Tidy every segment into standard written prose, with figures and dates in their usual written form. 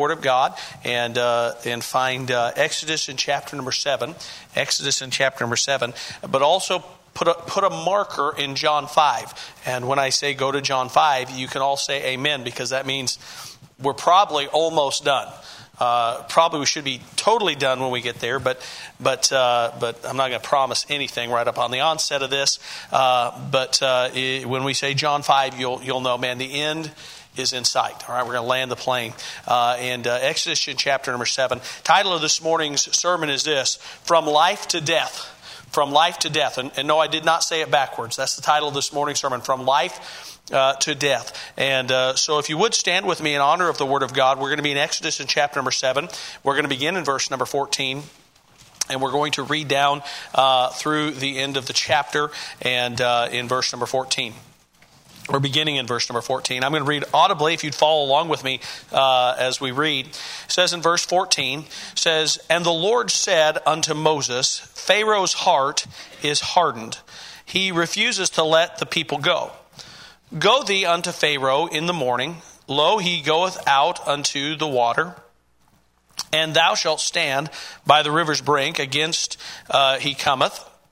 Word of God and find Exodus in chapter number 7. Exodus in chapter number 7. But also put a marker in John 5. And when I say go to John 5, you can all say amen, because that means we're probably almost done. Probably we should be totally done when we get there, but I'm not going to promise anything right up on the onset of this. When we say John 5, you'll know, man, the end is in sight. All right, we're going to land the plane. Exodus in chapter number 7. Title of this morning's sermon is this: From Life to Death. From life to death. And no, I did not say it backwards. That's the title of this morning's sermon. From life to death. And so if you would stand with me in honor of the Word of God, we're going to be in Exodus in chapter number 7. We're going to begin in verse number 14. And we're going to read down through the end of the chapter and in verse number 14. We're beginning in verse number 14. I'm going to read audibly if you'd follow along with me as we read. It says in verse 14, says, "And the Lord said unto Moses, Pharaoh's heart is hardened. He refuses to let the people go. Go thee unto Pharaoh in the morning. Lo, he goeth out unto the water. And thou shalt stand by the river's brink against he come.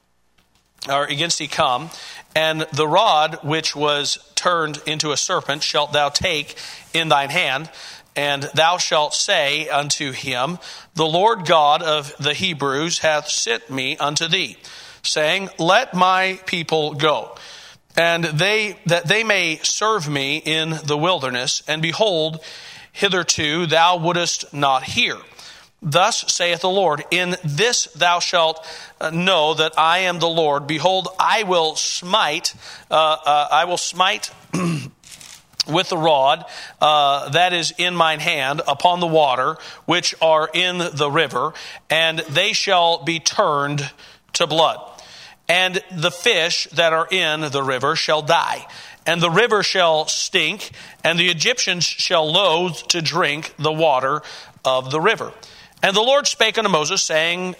And the rod which was turned into a serpent shalt thou take in thine hand, and thou shalt say unto him, The Lord God of the Hebrews hath sent me unto thee, saying, Let my people go, and that they may serve me in the wilderness. And behold, hitherto thou wouldest not hear. Thus saith the Lord, In this thou shalt know that I am the Lord. Behold, I will smite with the rod that is in mine hand upon the water which are in the river, and they shall be turned to blood. And the fish that are in the river shall die, and the river shall stink, and the Egyptians shall loathe to drink the water of the river. And the Lord spake unto Moses, say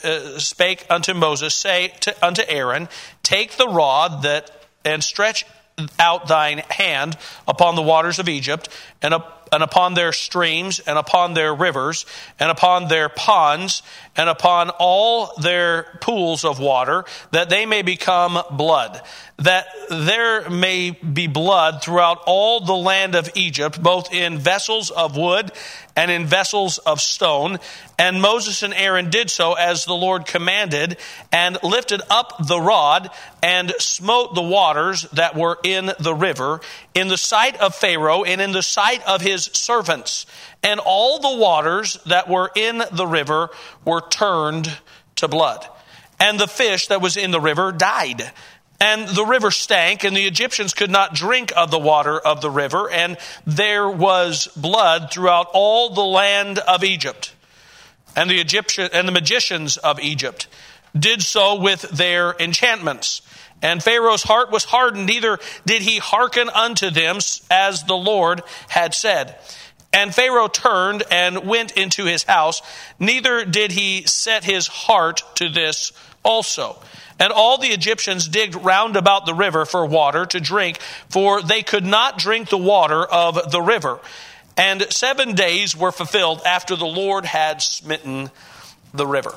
unto Aaron, Take the rod and stretch out thine hand upon the waters of Egypt, and upon their streams, and upon their rivers, and upon their ponds, and upon all their pools of water, that they may become blood. That there may be blood throughout all the land of Egypt, both in vessels of wood and in vessels of stone. And Moses and Aaron did so as the Lord commanded, and lifted up the rod, and smote the waters that were in the river, in the sight of Pharaoh, and in the sight of his servants. And all the waters that were in the river were turned to blood. And the fish that was in the river died. And the river stank, and the Egyptians could not drink of the water of the river, and there was blood throughout all the land of Egypt. And the magicians of Egypt did so with their enchantments. And Pharaoh's heart was hardened, neither did he hearken unto them as the Lord had said. And Pharaoh turned and went into his house, neither did he set his heart to this also. And all the Egyptians digged round about the river for water to drink, for they could not drink the water of the river. And 7 days were fulfilled after the Lord had smitten the river.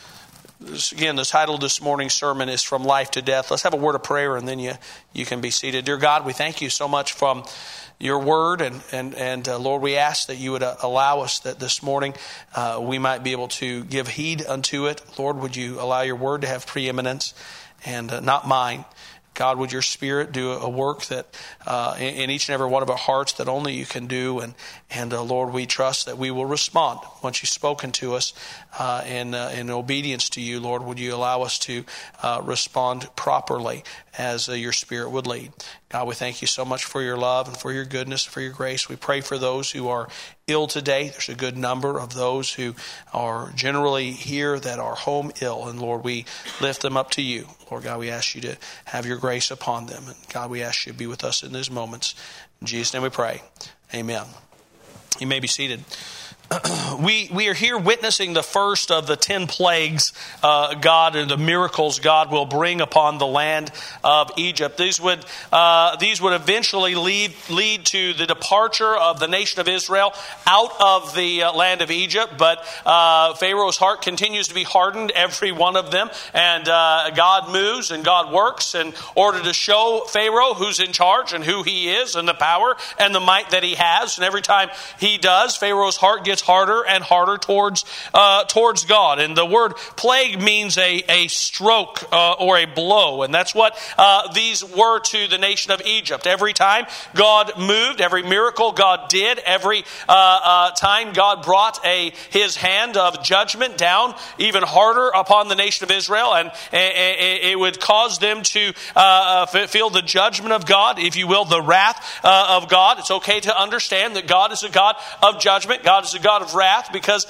Again, the title of this morning's sermon is From Life to Death. Let's have a word of prayer, and then you can be seated. Dear God, we thank you so much from your word, and Lord, we ask that you would allow us that this morning we might be able to give heed unto it. Lord, would you allow your word to have preeminence and not mine? God, would your Spirit do a work that in each and every one of our hearts that only you can do, and Lord, we trust that we will respond once you've spoken to us in obedience to you. Lord, would you allow us to respond properly as your Spirit would lead. God, we thank you so much for your love and for your goodness, for your grace. We pray for those who are ill today. There's a good number of those who are generally here that are home ill. And Lord, we lift them up to you. Lord God, we ask you to have your grace upon them. And God, we ask you to be with us in these moments. In Jesus' name we pray. Amen. You may be seated. We are here witnessing the first of the 10 plagues God and the miracles God will bring upon the land of Egypt. These would eventually lead to the departure of the nation of Israel out of the land of Egypt. But Pharaoh's heart continues to be hardened, every one of them. And God moves and God works in order to show Pharaoh who's in charge and who he is and the power and the might that he has. And every time he does, Pharaoh's heart gets harder and harder towards God. And the word plague means a stroke or a blow. And that's what these were to the nation of Egypt. Every time God moved, every miracle God did, every time God brought his hand of judgment down even harder upon the nation of Israel, and it would cause them to feel the judgment of God, if you will, the wrath of God. It's okay to understand that God is a God of judgment. God is a God of wrath, because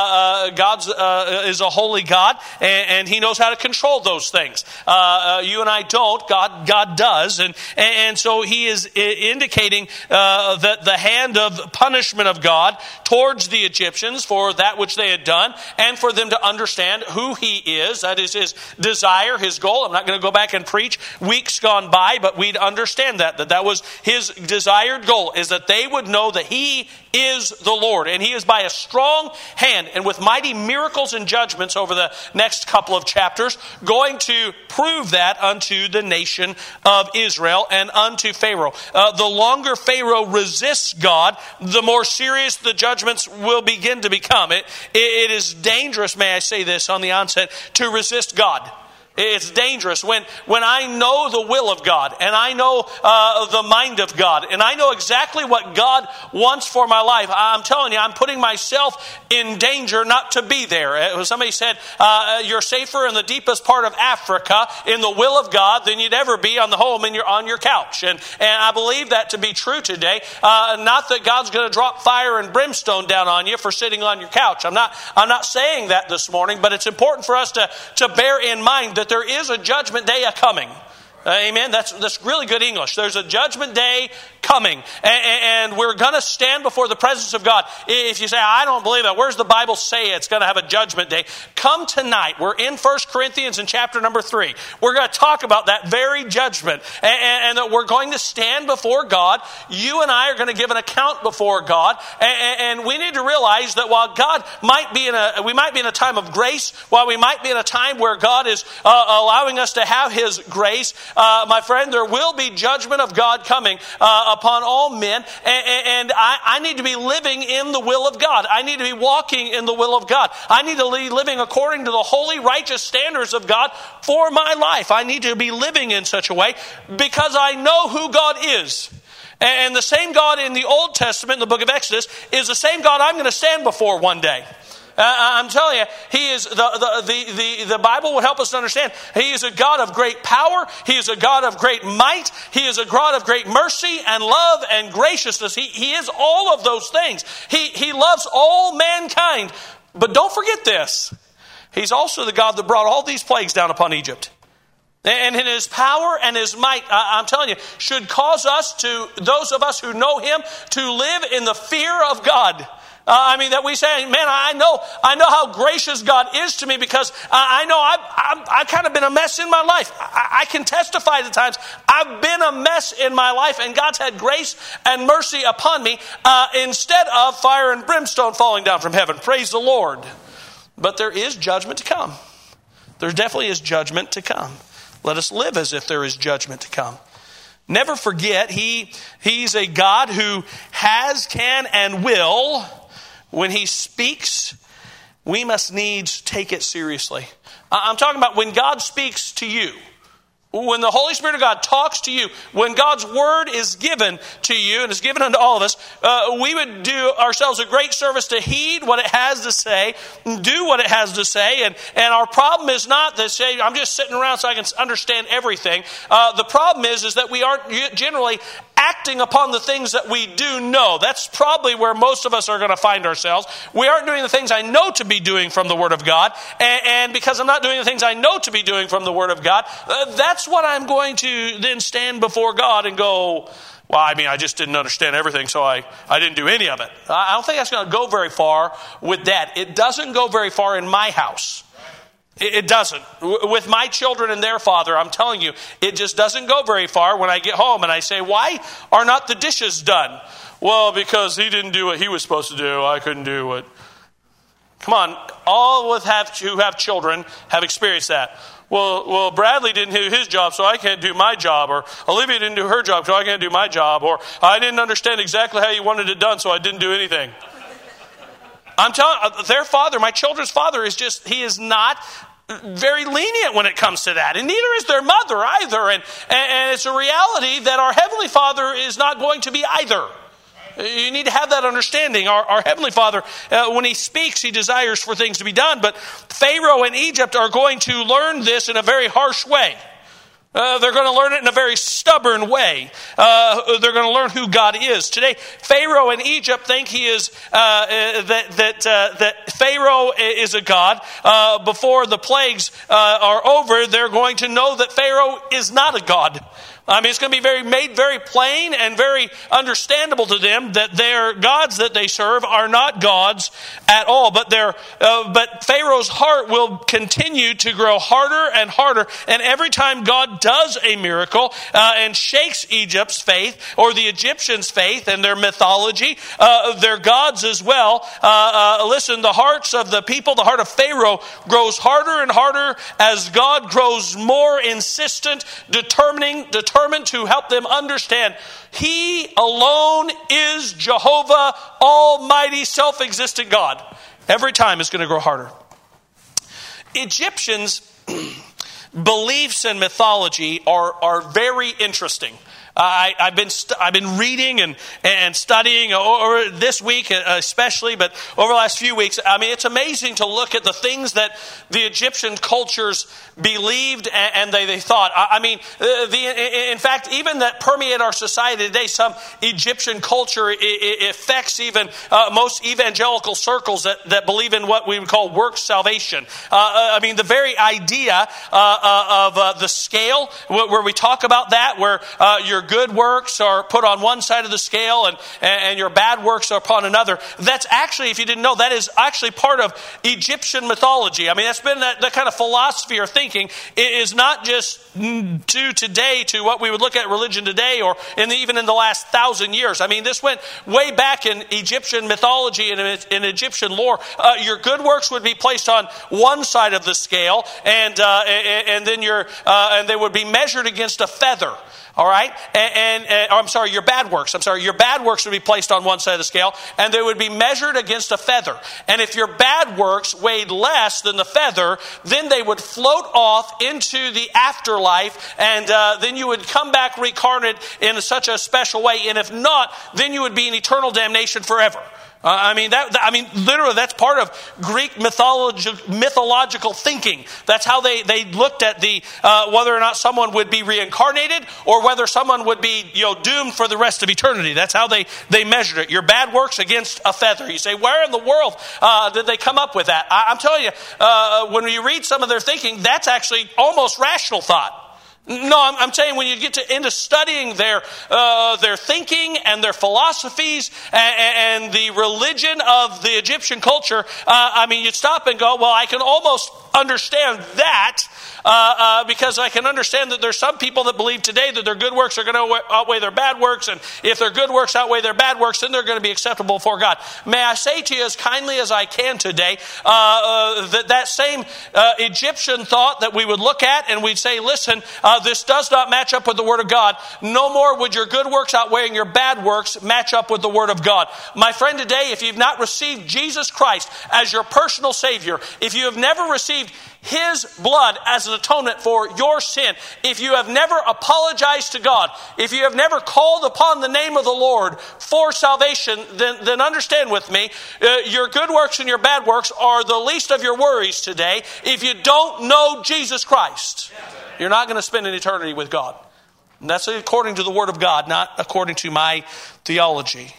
God is a holy God, and He knows how to control those things. You and I don't. God does, and so He is indicating that the hand of punishment of God towards the Egyptians for that which they had done, and for them to understand who He is. That is His desire, His goal. I'm not going to go back and preach weeks gone by, but we'd understand that was His desired goal, is that they would know that He is the Lord, and He is by a strong hand and with mighty miracles and judgments over the next couple of chapters going to prove that unto the nation of Israel and unto Pharaoh. The longer Pharaoh resists God, the more serious the judgments will begin to become. It is dangerous, may I say this on the onset, to resist God. It's dangerous when I know the will of God, and I know the mind of God, and I know exactly what God wants for my life. I'm telling you, I'm putting myself in danger not to be there. Somebody said, you're safer in the deepest part of Africa in the will of God than you'd ever be on the home on your couch. And I believe that to be true today. Not that God's going to drop fire and brimstone down on you for sitting on your couch. I'm not saying that this morning, but it's important for us to bear in mind that there is a judgment day coming. Amen. That's really good English. There's a judgment day coming, and we're going to stand before the presence of God. If you say, I don't believe that, where's the Bible say it's going to have a judgment day? Come tonight. We're in 1 Corinthians in chapter number 3. We're going to talk about that very judgment, and that we're going to stand before God. You and I are going to give an account before God, and we need to realize that while God we might be in a time of grace, while we might be in a time where God is allowing us to have His grace, my friend, there will be judgment of God coming upon all men, and I need to be living in the will of God. I need to be walking in the will of God. I need to be living according to the holy, righteous standards of God for my life. I need to be living in such a way because I know who God is. And the same God in the Old Testament, in the book of Exodus, is the same God I'm going to stand before one day. I'm telling you, He is the Bible would help us to understand. He is a God of great power. He is a God of great might. He is a God of great mercy and love and graciousness. He is all of those things. He loves all mankind. But don't forget this. He's also the God that brought all these plagues down upon Egypt. And in His power and His might, I'm telling you, should cause those of us who know Him, to live in the fear of God. That we say, man, I know how gracious God is to me, because I know I've kind of been a mess in my life. I can testify to times I've been a mess in my life, and God's had grace and mercy upon me instead of fire and brimstone falling down from heaven. Praise the Lord. But there is judgment to come. There definitely is judgment to come. Let us live as if there is judgment to come. Never forget, He's a God who has, can, and will. When He speaks, we must needs take it seriously. I'm talking about when God speaks to you. When the Holy Spirit of God talks to you, when God's word is given to you and is given unto all of us, we would do ourselves a great service to heed what it has to say, do what it has to say. And our problem is not that, say, I'm just sitting around so I can understand everything. The problem is that we aren't generally active acting upon the things that we do know. That's probably where most of us are going to find ourselves. We aren't doing the things I know to be doing from the Word of God. And because I'm not doing the things I know to be doing from the Word of God, that's what I'm going to then stand before God and go, well, I mean, I just didn't understand everything, so I didn't do any of it. I don't think that's going to go very far with that. It doesn't go very far in my house. It doesn't. With my children and their father, I'm telling you, it just doesn't go very far when I get home and I say, why are not the dishes done? Well, because he didn't do what he was supposed to do. I couldn't do it. Come on, all who have children have experienced that. Well, Bradley didn't do his job, so I can't do my job. Or Olivia didn't do her job, so I can't do my job. Or I didn't understand exactly how you wanted it done, so I didn't do anything. I'm telling their father, my children's father, he is not very lenient when it comes to that. And neither is their mother either. And it's a reality that our Heavenly Father is not going to be either. You need to have that understanding. Our Heavenly Father, when He speaks, He desires for things to be done. But Pharaoh and Egypt are going to learn this in a very harsh way. They're going to learn it in a very stubborn way. They're going to learn who God is. Today, Pharaoh in Egypt think he is that Pharaoh is a god. Before the plagues are over, they're going to know that Pharaoh is not a god. I mean, it's going to be made very plain and very understandable to them that their gods that they serve are not gods at all. But Pharaoh's heart will continue to grow harder and harder. And every time God does a miracle and shakes Egypt's faith or the Egyptians' faith and their mythology, their gods as well, listen, the hearts of the people, the heart of Pharaoh grows harder and harder as God grows more insistent, determined to help them understand He alone is Jehovah, Almighty, self-existent God. Every time it's going to grow harder. Egyptians' beliefs and mythology are very interesting. I've been reading and studying over this week especially, but over the last few weeks. I mean, it's amazing to look at the things that the Egyptian cultures believed and they thought. I mean, in fact, even that permeate our society today, some Egyptian culture affects even most evangelical circles that believe in what we would call works salvation. I mean, the very idea of the scale, where we talk about that, where your good works are put on one side of the scale and your bad works are upon another. That's actually, if you didn't know, that is actually part of Egyptian mythology. I mean, that's been that kind of philosophy or thinking. It is not just to what we would look at religion today or even in the last 1,000 years. I mean, this went way back in Egyptian mythology and in Egyptian lore. Your good works would be placed on one side of the scale and then and they would be measured against a feather. All right? Your bad works. Your bad works would be placed on one side of the scale, and they would be measured against a feather. And if your bad works weighed less than the feather, then they would float off into the afterlife, and then you would come back reincarnate in such a special way. And if not, then you would be in eternal damnation forever. Literally, that's part of Greek mythological thinking. That's how they looked at whether or not someone would be reincarnated or whether someone would be doomed for the rest of eternity. That's how they measured it. Your bad works against a feather. You say, where in the world did they come up with that? I'm telling you, when you read some of their thinking, that's actually almost rational thought. No, I'm saying when you get into studying their thinking and their philosophies and the religion of the Egyptian culture, you stop and go, well, I can almost understand that because I can understand that there's some people that believe today that their good works are going to outweigh their bad works, and if their good works outweigh their bad works, then they're going to be acceptable before God. May I say to you as kindly as I can today that same Egyptian thought that we would look at and we'd say, listen, this does not match up with the Word of God. No more would your good works outweighing your bad works match up with the Word of God. My friend, today, if you've not received Jesus Christ as your personal Savior, if you have never received His blood as an atonement for your sin, if you have never apologized to God, if you have never called upon the name of the Lord for salvation, then understand with me, your good works and your bad works are the least of your worries today. If you don't know Jesus Christ, you're not going to spend an eternity with God. And that's according to the Word of God, not according to my theology.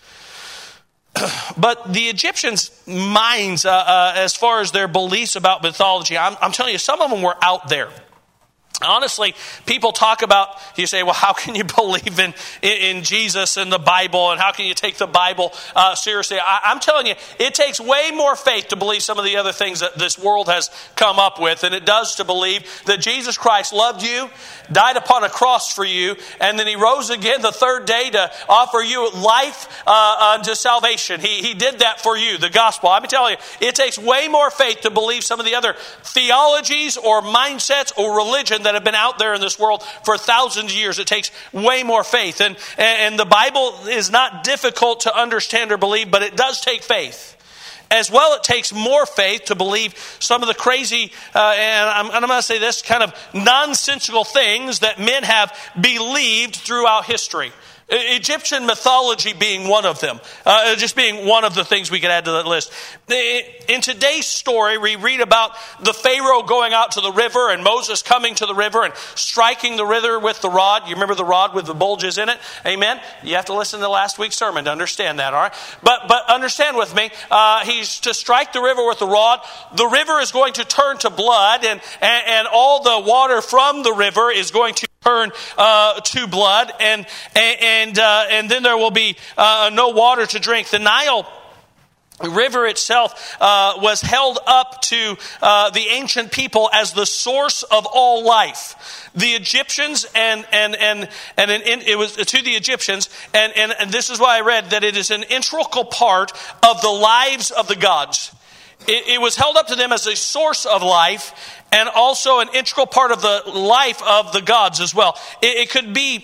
But the Egyptians' minds, as far as their beliefs about mythology, I'm telling you, some of them were out there. Honestly, people talk about, you say, well, how can you believe in Jesus and the Bible, and how can you take the Bible seriously? I'm telling you, it takes way more faith to believe some of the other things that this world has come up with than it does to believe that Jesus Christ loved you, died upon a cross for you, and then He rose again the third day to offer you life unto salvation. He did that for you, the gospel. I'm telling you, it takes way more faith to believe some of the other theologies or mindsets or religion that have been out there in this world for thousands of years. It takes way more faith. And the Bible is not difficult to understand or believe, but it does take faith. As well, it takes more faith to believe some of the crazy, and I'm going to say this, kind of nonsensical things that men have believed throughout history. Egyptian mythology being one of them. Just being one of the things we could add to that list. In today's story, we read about the Pharaoh going out to the river and Moses coming to the river and striking the river with the rod. You remember the rod with the bulges in it? Amen? You have to listen to last week's sermon to understand that, all right? But understand with me, he's to strike the river with the rod. The river is going to turn to blood, and all the water from the river is going to turn to blood, and then there will be no water to drink. The Nile River itself was held up to the ancient people as the source of all life. The Egyptians and it was to the Egyptians, and this is why I read that it is an integral part of the lives of the gods. It was held up to them as a source of life, and also an integral part of the life of the gods as well. It could be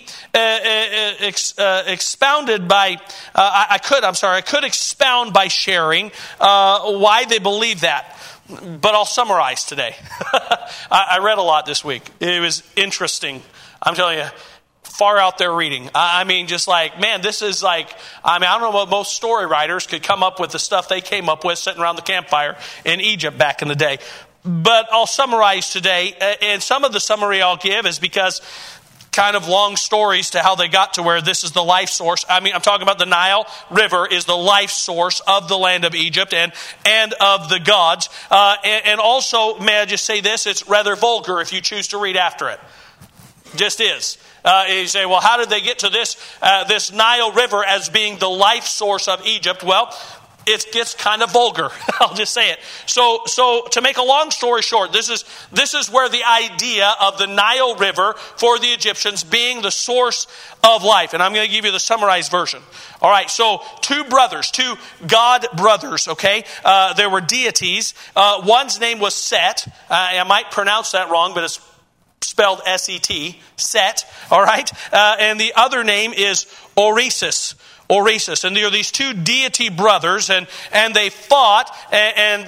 expounded by, I could expound by sharing why they believe that. But I'll summarize today. I read a lot this week. It was interesting. I'm telling you, far out there reading. I mean, just like, man, this is like, I don't know what most story writers could come up with the stuff they came up with sitting around the campfire in Egypt back in the day. But I'll summarize today, and some of the summary I'll give is because kind of long stories to how they got to where this is the life source. I mean, I'm talking about the Nile River is the life source of the land of Egypt and of the gods. And also, may I just say this, it's rather vulgar if you choose to read after it. Just is. You say, well, how did they get to this Nile River as being the life source of Egypt? Well, it gets kind of vulgar. I'll just say it. So to make a long story short, this is where the idea of the Nile River for the Egyptians being the source of life. And I'm going to give you the summarized version. All right, so two God brothers, okay? There were deities. One's name was Set. I might pronounce that wrong, but it's spelled S-E-T, Set, all right? And the other name is Osiris. And there are these two deity brothers, and they fought, and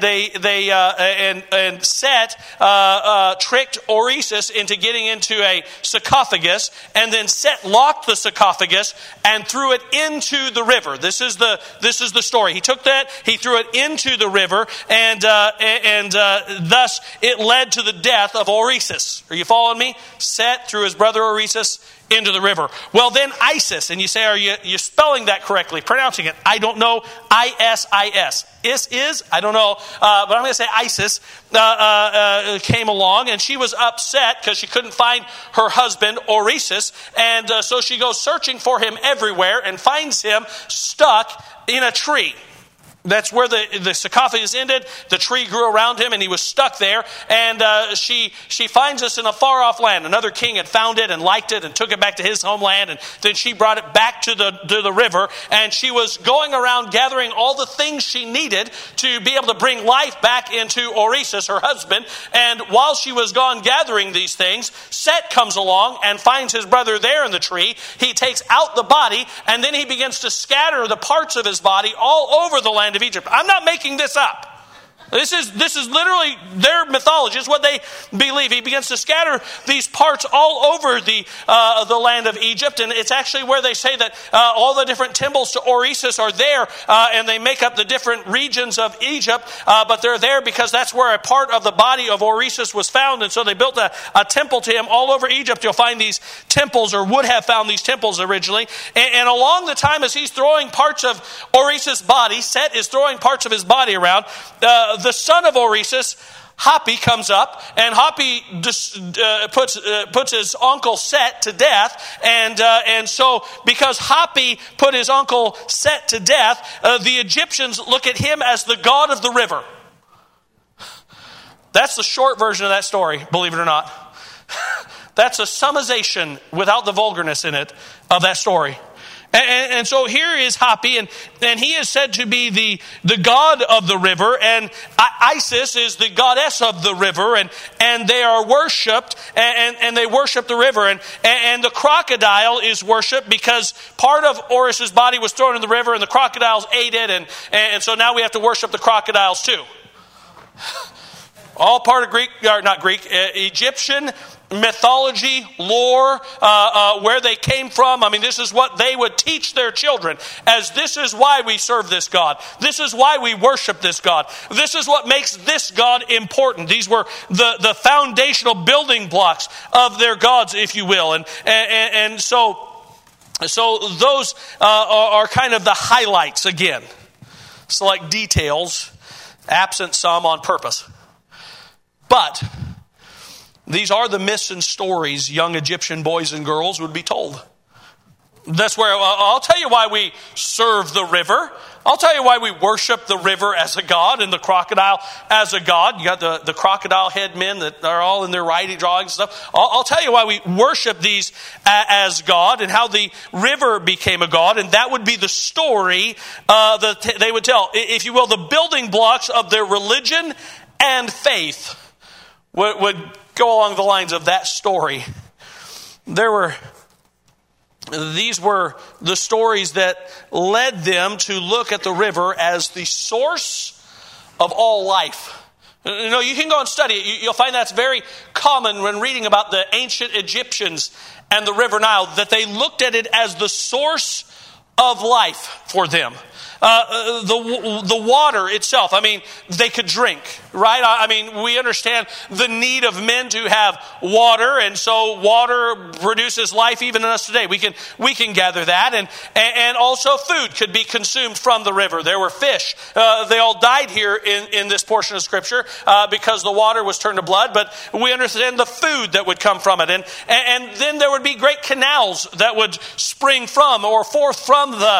Set tricked Osiris into getting into a sarcophagus, and then Set locked the sarcophagus and threw it into the river. This is the story. He took that, he threw it into the river, and thus it led to the death of Osiris. Are you following me? Set threw his brother Osiris into the river. Well, then Isis, and you say, are you spelling that correctly, pronouncing it? I don't know. I-S-I-S. Is? I don't know. But I'm going to say Isis came along, and she was upset because she couldn't find her husband, Osiris, and so she goes searching for him everywhere and finds him stuck in a tree. That's where the sarcophagus ended. The tree grew around him, and he was stuck there. And she finds us in a far-off land. Another king had found it and liked it and took it back to his homeland. And then she brought it back to the river. And she was going around gathering all the things she needed to be able to bring life back into Osiris, her husband. And while she was gone gathering these things, Set comes along and finds his brother there in the tree. He takes out the body, and then he begins to scatter the parts of his body all over the land of Egypt. I'm not making this up. This is literally their mythology. It's what they believe. He begins to scatter these parts all over the land of Egypt, and it's actually where they say that all the different temples to Osiris are there, and they make up the different regions of Egypt, but they're there because that's where a part of the body of Osiris was found, and so they built a temple to him all over Egypt. You'll find these temples, or would have found these temples originally, and along the time as he's throwing parts of Osiris' body, Set is throwing parts of his body around, the son of Osiris, Hapi, comes up, and Hapi puts his uncle Set to death, and so because Hapi put his uncle Set to death, the Egyptians look at him as the god of the river. That's the short version of that story, believe it or not. That's a summation without the vulgarness in it of that story. And so here is Hapi, and he is said to be the god of the river, and Isis is the goddess of the river, and they are worshipped, and they worship the river, and the crocodile is worshipped because part of Osiris' body was thrown in the river, and the crocodiles ate it, and so now we have to worship the crocodiles too. All part of Egyptian mythology, lore, where they came from. I mean, this is what they would teach their children, as this is why we serve this God. This is why we worship this God. This is what makes this God important. These were the foundational building blocks of their gods, if you will. And so those are kind of the highlights again. Select details, absent some on purpose. But these are the myths and stories young Egyptian boys and girls would be told. That's where I'll tell you why we serve the river. I'll tell you why we worship the river as a god and the crocodile as a god. You got the crocodile head men that are all in their writing drawings and stuff. I'll tell you why we worship these as God and how the river became a god. And that would be the story that they would tell. If you will, the building blocks of their religion and faith would go along the lines of that story. These were the stories that led them to look at the river as the source of all life. You know, you can go and study it. You'll find that's very common when reading about the ancient Egyptians and the River Nile, that they looked at it as the source of life for them. The water itself, I mean, they could drink, right? I mean, we understand the need of men to have water, and so water produces life even in us today. We can gather that, and also food could be consumed from the river. There were fish. They all died here in this portion of Scripture because the water was turned to blood, but we understand the food that would come from it. And then there would be great canals that would spring from or forth from the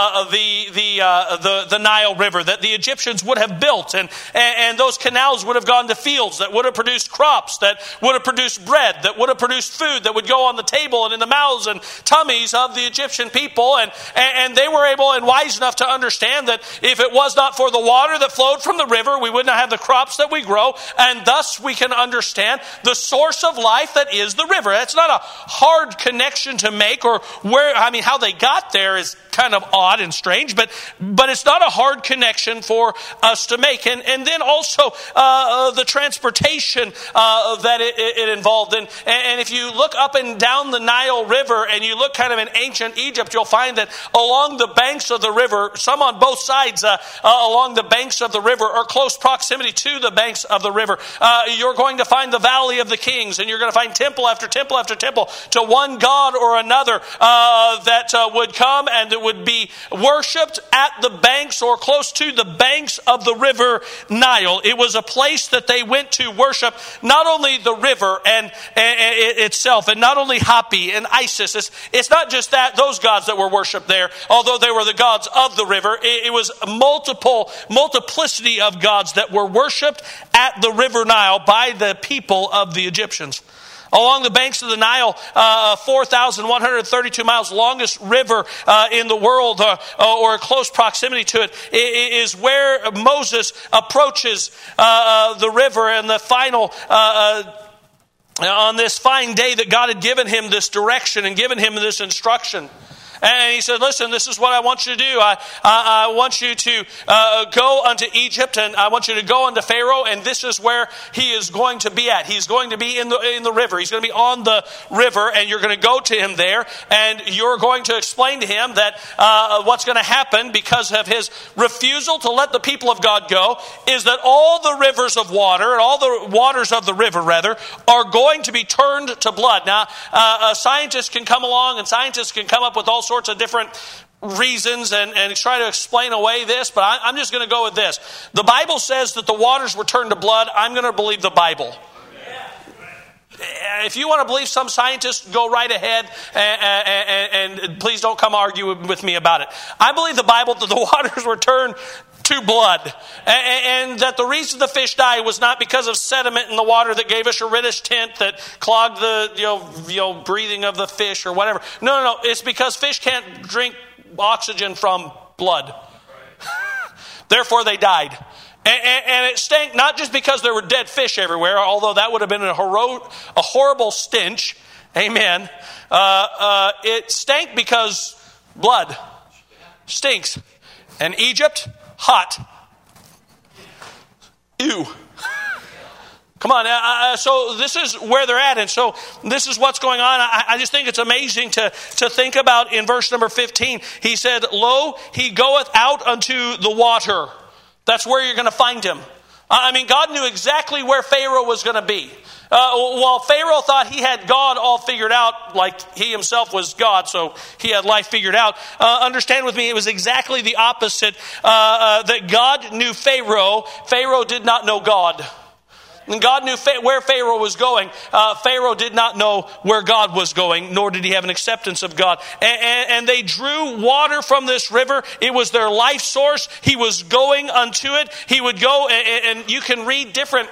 Nile River that the Egyptians would have built, and those canals would have gone to fields that would have produced crops, that would have produced bread, that would have produced food that would go on the table and in the mouths and tummies of the Egyptian people, and they were able and wise enough to understand that if it was not for the water that flowed from the river, we would not have the crops that we grow, and thus we can understand the source of life that is the river. That's not a hard connection to make, or how they got there is kind of odd and strange, but it's not a hard connection for us to make. And then also the transportation that it involved. And if you look up and down the Nile River and you look kind of in ancient Egypt, you'll find that along the banks of the river, some on both sides along the banks of the river, or close proximity to the banks of the river, you're going to find the Valley of the Kings, and you're going to find temple after temple after temple to one god or another that would come and it would be worshipped at the banks or close to the banks of the river Nile. It was a place that they went to worship not only the river and itself, and not only Hapi and Isis. It's not just those gods that were worshipped there, although they were the gods of the river. It was multiplicity of gods that were worshipped at the river Nile by the people of the Egyptians. Along the banks of the Nile, 4,132 miles, longest river in the world, or close proximity to it, is where Moses approaches the river, and the final on this fine day that God had given him this direction and given him this instruction. And he said, listen, this is what I want you to do. I want you to go unto Egypt, and I want you to go unto Pharaoh, and this is where he is going to be at. He's going to be in the river. He's going to be on the river, and you're going to go to him there, and you're going to explain to him that what's going to happen because of his refusal to let the people of God go is that all the rivers of water, and all the waters of the river, rather, are going to be turned to blood. Now, scientists can come along, and scientists can come up with all sorts of different reasons and try to explain away this, but I'm just going to go with this. The Bible says that the waters were turned to blood. I'm going to believe the Bible. If you want to believe some scientists, go right ahead, and please don't come argue with me about it. I believe the Bible that the waters were turned to blood, and that the reason the fish died was not because of sediment in the water that gave us a reddish tint that clogged the breathing of the fish or whatever. No. It's because fish can't drink oxygen from blood. Therefore, they died. And it stank not just because there were dead fish everywhere, although that would have been a horrible stench. Amen. It stank because blood stinks. And Egypt, hot. Ew. Come on. So this is where they're at. And so this is what's going on. I just think it's amazing to think about in verse number 15. He said, lo, he goeth out unto the water. That's where you're going to find him. I mean, God knew exactly where Pharaoh was going to be. While Pharaoh thought he had God all figured out, like he himself was God, so he had life figured out. Understand with me, it was exactly the opposite. That God knew Pharaoh. Pharaoh did not know God. And God knew where Pharaoh was going. Pharaoh did not know where God was going, nor did he have an acceptance of God. And they drew water from this river. It was their life source. He was going unto it. He would go, and you can read different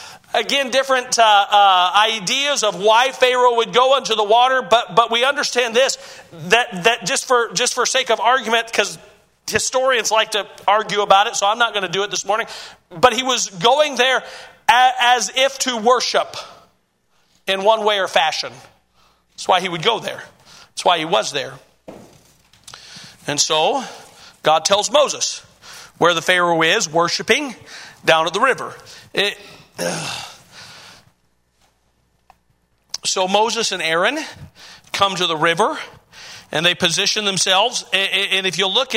ideas of why Pharaoh would go unto the water. But we understand this, that just for sake of argument, because historians like to argue about it, so I'm not going to do it this morning. But he was going there as if to worship in one way or fashion. That's why he would go there. That's why he was there. And so God tells Moses where the Pharaoh is worshiping down at the river. So Moses and Aaron come to the river and they position themselves. And if you look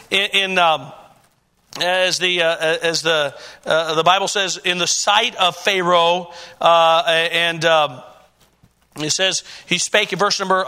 as the Bible says, in the sight of Pharaoh, it says he spake in verse number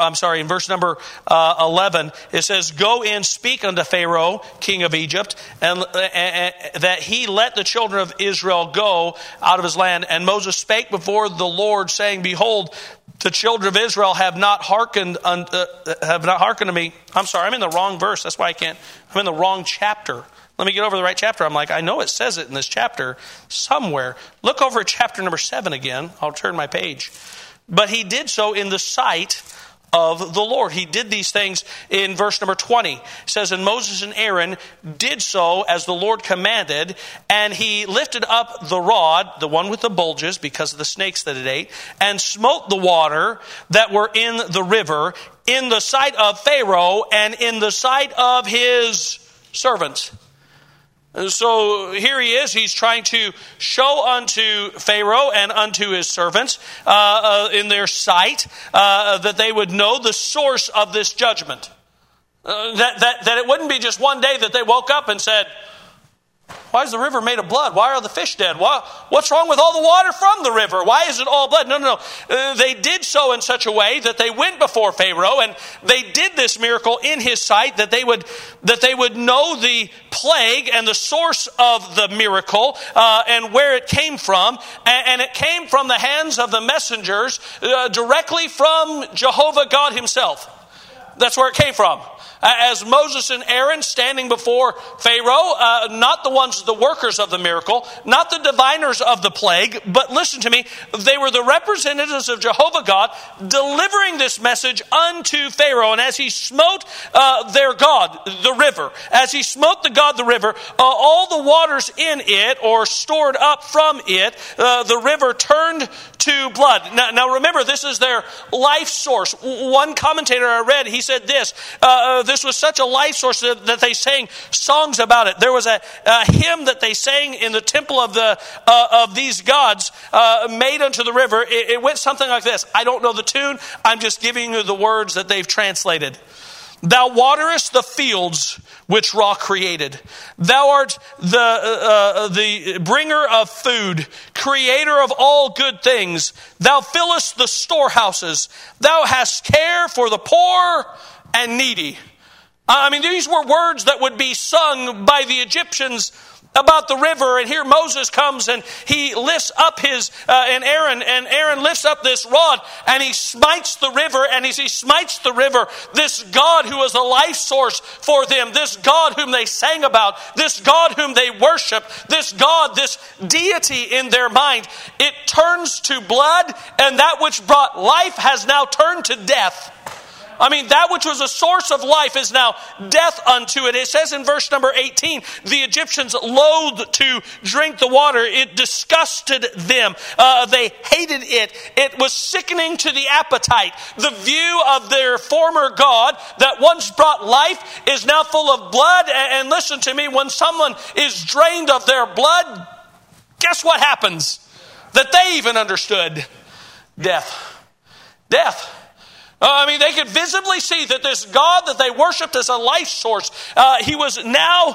11. It says, "Go in, speak unto Pharaoh, king of Egypt, and that he let the children of Israel go out of his land. And Moses spake before the Lord, saying, Behold, the children of Israel have not hearkened to me." I'm sorry, I'm in the wrong verse. That's why I can't. I'm in the wrong chapter. Let me get over the right chapter. I'm like, I know it says it in this chapter somewhere. Look over at chapter number 7 again. I'll turn my page. But he did so in the sight of the Lord. He did these things in verse number 20. It says, "And Moses and Aaron did so as the Lord commanded, and he lifted up the rod," the one with the bulges because of the snakes that it ate, "and smote the water that were in the river in the sight of Pharaoh and in the sight of his servants." So here he is. He's trying to show unto Pharaoh and unto his servants in their sight that they would know the source of this judgment. That it wouldn't be just one day that they woke up and said, "Why is the river made of blood? Why are the fish dead? What's wrong with all the water from the river? Why is it all blood?" No. They did so in such a way that they went before Pharaoh and they did this miracle in his sight, that they would know the plague and the source of the miracle and where it came from. And it came from the hands of the messengers directly from Jehovah God himself. That's where it came from. as Moses and Aaron standing before Pharaoh, not the workers of the miracle, not the diviners of the plague, but listen to me, they were the representatives of Jehovah God delivering this message unto Pharaoh. And as he smote their God, the river, as he smote the God, the river, all the waters in it, or stored up from it, the river turned to blood. Now remember, this is their life source. One commentator I read, he said this was such a life source that they sang songs about it. There was a hymn that they sang in the temple of these gods made unto the river. It went something like this. I don't know the tune. I'm just giving you the words that they've translated. Thou waterest the fields which Ra created. Thou art the bringer of food, creator of all good things. Thou fillest the storehouses. Thou hast care for the poor and needy. I mean, these were words that would be sung by the Egyptians about the river. And here Moses comes and he lifts up and Aaron lifts up this rod and he smites the river. And as he smites the river, this God who is a life source for them, this God whom they sang about, this God whom they worship, this God, this deity in their mind, it turns to blood, and that which brought life has now turned to death. I mean, that which was a source of life is now death unto it. It says in verse number 18, the Egyptians loathed to drink the water. It disgusted them. They hated it. It was sickening to the appetite. The view of their former God that once brought life is now full of blood. And listen to me, when someone is drained of their blood, guess what happens? That they even understood. Death. Death. I mean, they could visibly see that this God that they worshipped as a life source, he was now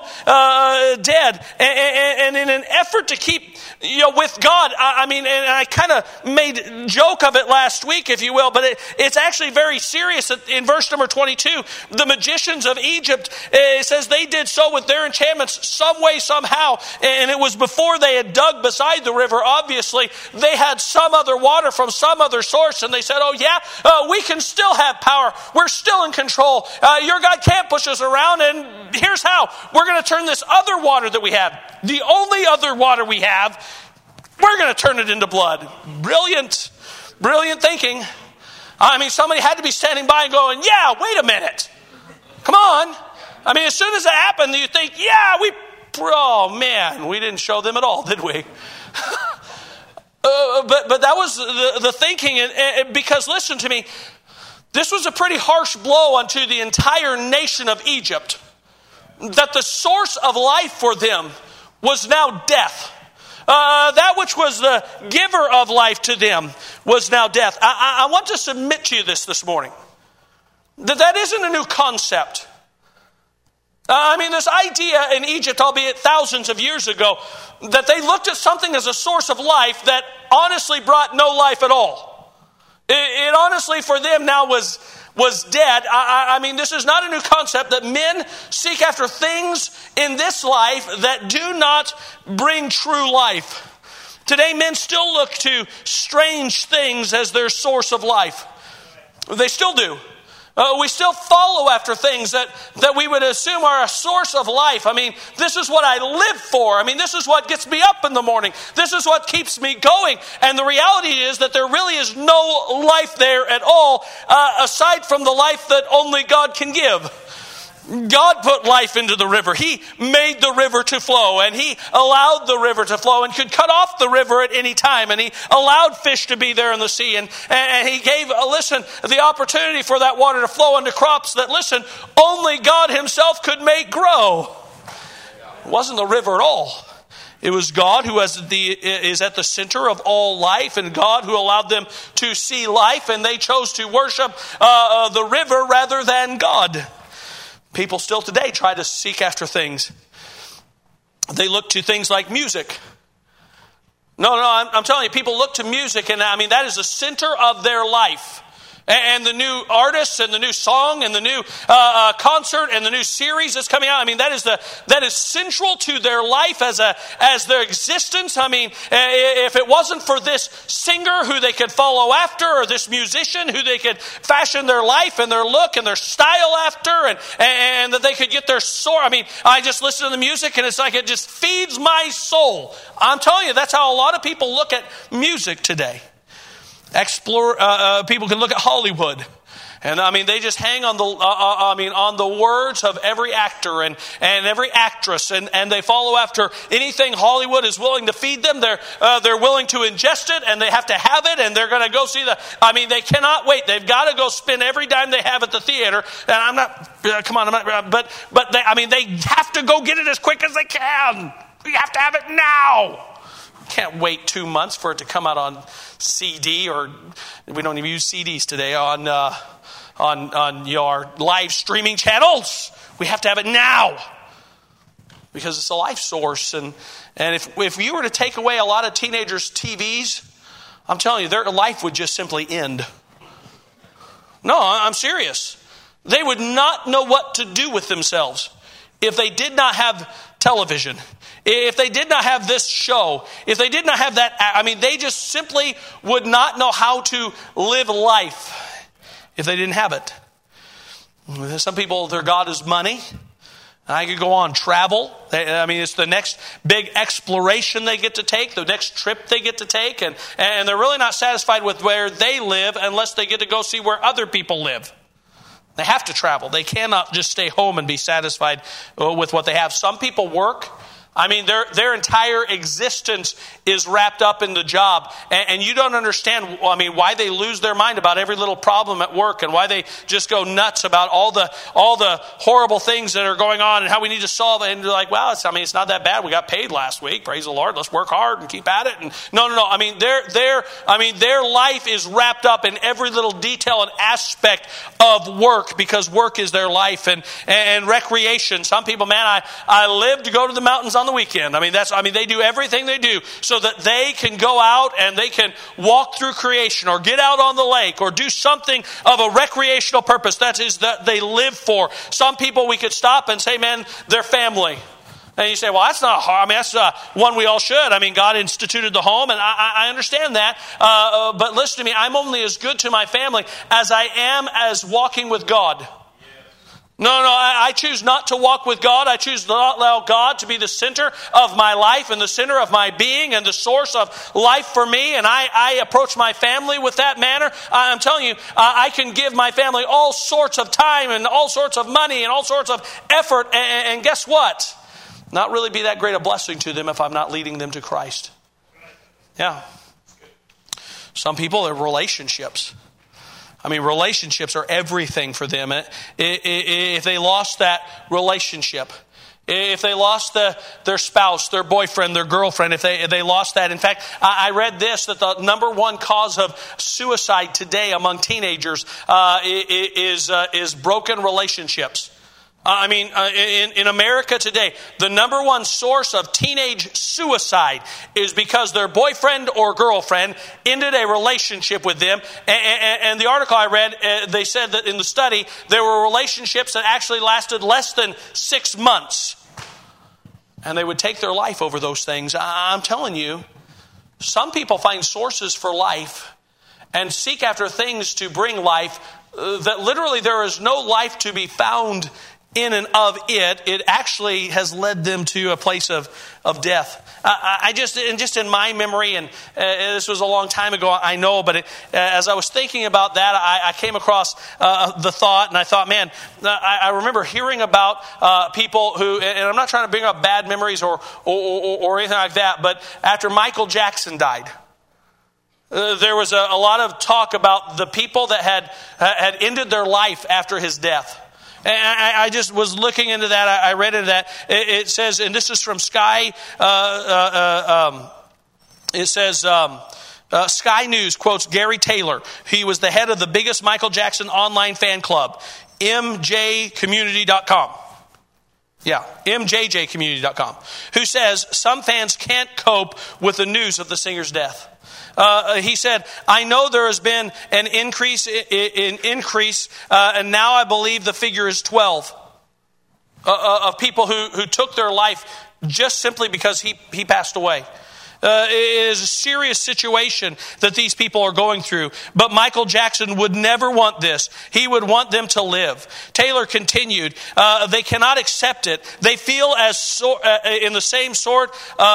dead. And in an effort to keep, with God, I mean, and I kind of made joke of it last week, if you will, but it's actually very serious. In verse number 22, the magicians of Egypt, it says they did so with their enchantments some way, somehow. And it was before they had dug beside the river, obviously. They had some other water from some other source, and they said, oh yeah, we can still have power. We're still in control. Your God can't push us around, and here's how. We're going to turn this other water that we have, the only other water we have, we're going to turn it into blood. Brilliant thinking. I mean, somebody had to be standing by and going, yeah, wait a minute. Come on. I mean, as soon as it happened, you think, yeah, oh man, we didn't show them at all, did we? But that was the thinking, and because listen to me, this was a pretty harsh blow unto the entire nation of Egypt, that the source of life for them was now death. That which was the giver of life to them was now death. I want to submit to you this morning, that isn't a new concept. I mean, this idea in Egypt, albeit thousands of years ago, that they looked at something as a source of life that honestly brought no life at all. It honestly for them now was dead. I mean, this is not a new concept that men seek after things in this life that do not bring true life. Today, men still look to strange things as their source of life. They still do. We still follow after things that we would assume are a source of life. I mean, this is what I live for. I mean, this is what gets me up in the morning. This is what keeps me going. And the reality is that there really is no life there at all, aside from the life that only God can give. God put life into the river. He made the river to flow, and he allowed the river to flow and could cut off the river at any time. And he allowed fish to be there in the sea. And he gave, the opportunity for that water to flow into crops that, only God himself could make grow. It wasn't the river at all. It was God who is at the center of all life, and God who allowed them to see life, and they chose to worship the river rather than God. People still today try to seek after things. They look to things like music. No, I'm telling you, people look to music, and I mean, that is the center of their life. And the new artists and the new song and the new concert and the new series that's coming out. I mean, that is central to their life as their existence. I mean, if it wasn't for this singer who they could follow after, or this musician who they could fashion their life and their look and their style after, and that they could get their soul. I mean, I just listen to the music and it's like it just feeds my soul. I'm telling you, that's how a lot of people look at music today. People can look at Hollywood, and I mean they just hang on on the words of every actor and every actress, and they follow after anything Hollywood is willing to feed them. They're willing to ingest it, and they have to have it, and they're going to go see they cannot wait. They've got to go spend every dime they have at the theater. And I'm not, but they have to go get it as quick as they can. You have to have it now. Can't wait 2 months for it to come out on CD, or we don't even use CDs today, on your live streaming channels. We have to have it now because it's a life source. And if you were to take away a lot of teenagers' TVs, I'm telling you, their life would just simply end. No, I'm serious. They would not know what to do with themselves if they did not have television. If they did not have this show, if they did not have that, I mean, they just simply would not know how to live life if they didn't have it. Some people, their God is money. I could go on, travel. It's the next big exploration they get to take, the next trip they get to take, and they're really not satisfied with where they live unless they get to go see where other people live. They have to travel. They cannot just stay home and be satisfied with what they have. Some people work. I mean, their entire existence is wrapped up in the job. And you don't understand, why they lose their mind about every little problem at work, and why they just go nuts about all the horrible things that are going on and how we need to solve it. And they're like, well, it's not that bad. We got paid last week. Praise the Lord. Let's work hard and keep at it. And no. Their life is wrapped up in every little detail and aspect of work, because work is their life. And recreation. Some people, I live to go to the mountains on the weekend. They do everything they do so that they can go out and they can walk through creation, or get out on the lake, or do something of a recreational purpose. That is that they live for. Some people, we could stop and say, man, their family. And you say, well, that's not hard. That's one we all should. God instituted the home, and I understand that. But listen to me, I'm only as good to my family as I am as walking with God. No, I choose not to walk with God. I choose not allow God to be the center of my life and the center of my being and the source of life for me. And I approach my family with that manner. I'm telling you, I can give my family all sorts of time and all sorts of money and all sorts of effort. And guess what? Not really be that great a blessing to them if I'm not leading them to Christ. Yeah. Some people are relationships. Relationships are everything for them. If they lost that relationship, if they lost their spouse, their boyfriend, their girlfriend, if they lost that. In fact, I read this, that the number one cause of suicide today among teenagers is broken relationships. In America today, the number one source of teenage suicide is because their boyfriend or girlfriend ended a relationship with them. And the article I read, they said that in the study, there were relationships that actually lasted less than 6 months. And they would take their life over those things. I'm telling you, some people find sources for life and seek after things to bring life that literally there is no life to be found in and of it. It actually has led them to a place of death. Just in my memory, and this was a long time ago, I know, but as I was thinking about that, I came across the thought, and I thought, man, I remember hearing about people who, and I'm not trying to bring up bad memories or anything like that, but after Michael Jackson died, there was a lot of talk about the people that had ended their life after his death. And I just was looking into that. I read into that. It says, and this is from Sky. It says, Sky News quotes Gary Taylor. He was the head of the biggest Michael Jackson online fan club, mjcommunity.com. Yeah, mjjcommunity.com, who says some fans can't cope with the news of the singer's death. He said, I know there has been an increase, and now I believe the figure is 12 of people who took their life just simply because he passed away. It is a serious situation that these people are going through. But Michael Jackson would never want this. He would want them to live. Taylor continued, they cannot accept it. They feel in the same sort,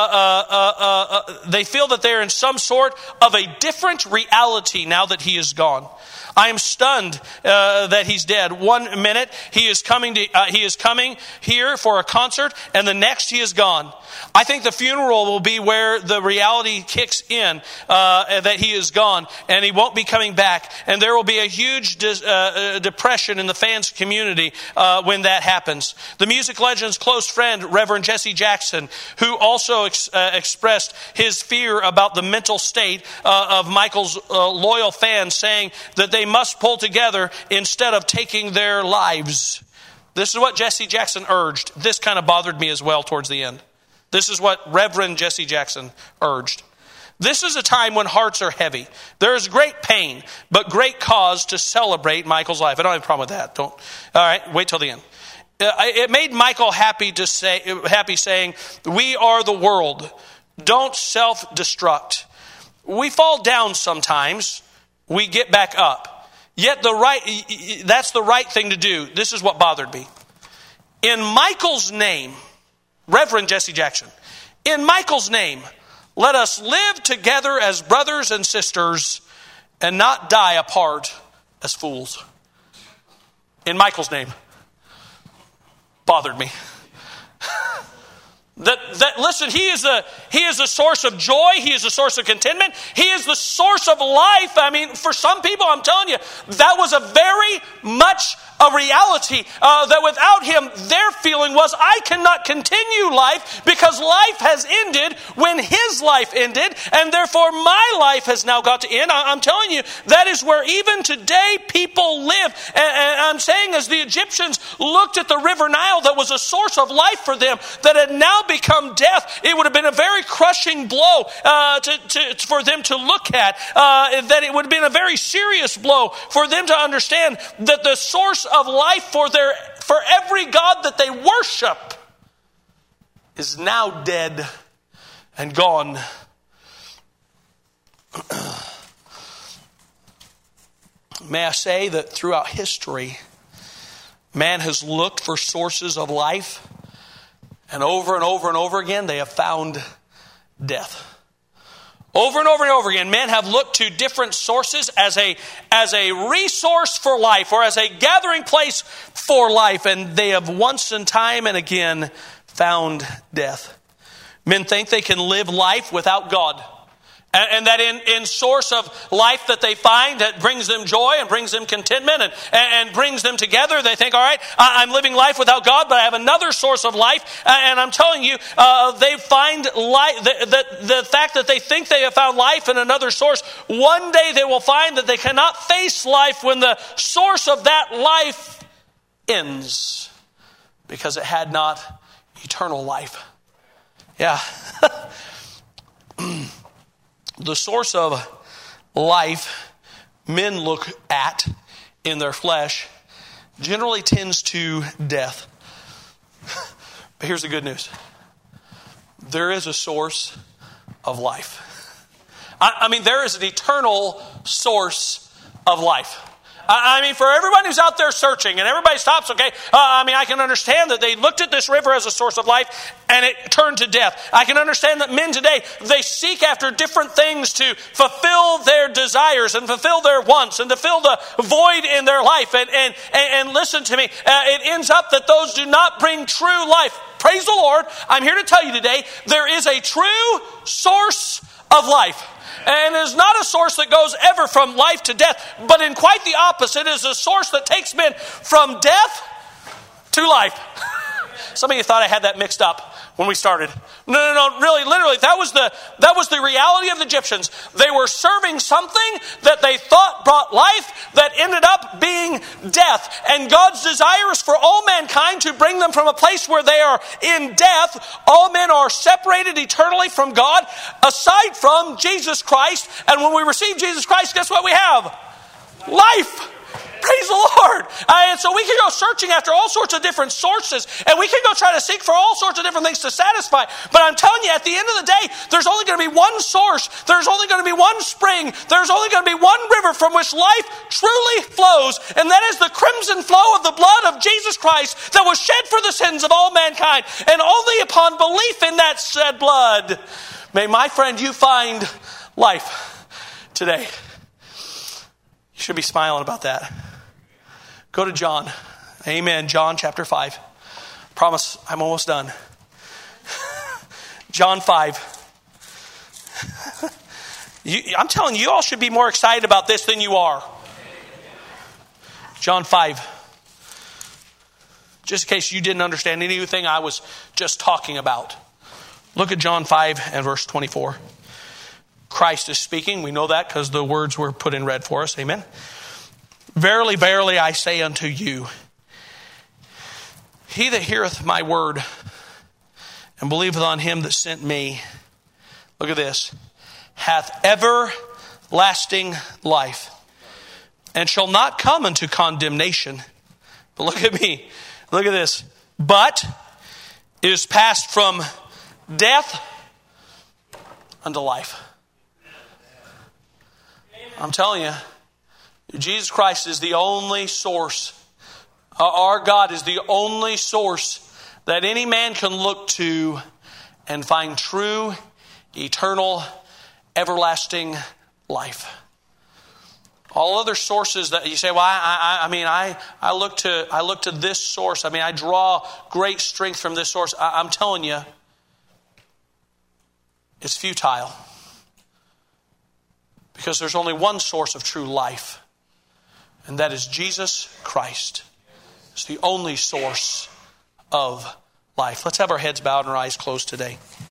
they feel that they're in some sort of a different reality now that he is gone. I am stunned that he's dead. 1 minute he is coming here for a concert, and the next he is gone. I think the funeral will be where the reality kicks in that he is gone and he won't be coming back, and there will be a huge depression in the fans community when that happens. The music legend's close friend, Reverend Jesse Jackson, who also expressed his fear about the mental state of Michael's loyal fans, saying that they must pull together instead of taking their lives. This is what Jesse Jackson urged. This kind of bothered me as well towards the end. This is what Reverend Jesse Jackson urged. This is a time when hearts are heavy. There is great pain, but great cause to celebrate Michael's life. I don't have a problem with that. All right, wait till the end. It made Michael happy saying, we are the world. Don't self-destruct. We fall down sometimes. We get back up. Yet that's the right thing to do. This is what bothered me. In Michael's name, Reverend Jesse Jackson, in Michael's name, let us live together as brothers and sisters and not die apart as fools. In Michael's name. Bothered me. Listen, he is a source of joy. He is a source of contentment. He is the source of life. I mean, for some people, I'm telling you, that was a very much a reality that without him, their feeling was, I cannot continue life because life has ended when his life ended, and therefore my life has now got to end. I'm telling you, that is where even today people live. And I'm saying, as the Egyptians looked at the River Nile that was a source of life for them, that had now become death, it would have been a very crushing blow for them to look at. That it would have been a very serious blow for them to understand that the source of life for every god that they worship is now dead and gone. May I say that throughout history, man has looked for sources of life, and over again, they have found death. Over and over again, men have looked to different sources as a resource for life or as a gathering place for life, and they have once and time and again found death. Men think they can live life without God. And that in source of life that they find that brings them joy and brings them contentment and brings them together, they think, all right, I'm living life without God, but I have another source of life. And I'm telling you, they find life, the fact that they think they have found life in another source, one day they will find that they cannot face life when the source of that life ends, because it had not eternal life. Yeah. The source of life men look at in their flesh generally tends to death. But here's the good news. There is a source of life. I mean, there is an eternal source of life. I mean, for everyone who's out there searching, and everybody stops, okay, I can understand that they looked at this river as a source of life, and it turned to death. I can understand that men today, they seek after different things to fulfill their desires and fulfill their wants and to fill the void in their life. And listen to me, it ends up that those do not bring true life. Praise the Lord. I'm here to tell you today, there is a true source of life. And it is not a source that goes ever from life to death, but in quite the opposite, it is a source that takes men from death to life. Some of you thought I had that mixed up. when we started. No, really, literally, that was the reality of the Egyptians. They were serving something that they thought brought life that ended up being death. And God's desire is for all mankind to bring them from a place where they are in death. All men are separated eternally from God, aside from Jesus Christ. And when we receive Jesus Christ, guess what we have? Life. Praise the Lord. And so we can go searching after all sorts of different sources, and we can go try to seek for all sorts of different things to satisfy. But I'm telling you, at the end of the day, there's only going to be one source. There's only going to be one spring. There's only going to be one river from which life truly flows, and that is the crimson flow of the blood of Jesus Christ that was shed for the sins of all mankind. And only upon belief in that shed blood, may, my friend, you find life today. You should be smiling about that. Go to John. Amen. John chapter 5. Promise I'm almost done. John 5. I'm telling you, you all should be more excited about this than you are. John 5. Just in case you didn't understand anything I was just talking about. Look at John 5 and verse 24. Christ is speaking. We know that because the words were put in red for us. Amen. Verily, verily, I say unto you, he that heareth my word and believeth on him that sent me, look at this, hath everlasting life, and shall not come unto condemnation. But look at me. Look at this. But is passed from death unto life. I'm telling you, Jesus Christ is the only source. Our God is the only source that any man can look to and find true, eternal, everlasting life. All other sources that you say, well, I look to this source. I draw great strength from this source. I'm telling you, it's futile. Because there's only one source of true life. And that is Jesus Christ. It's the only source of life. Let's have our heads bowed and our eyes closed today.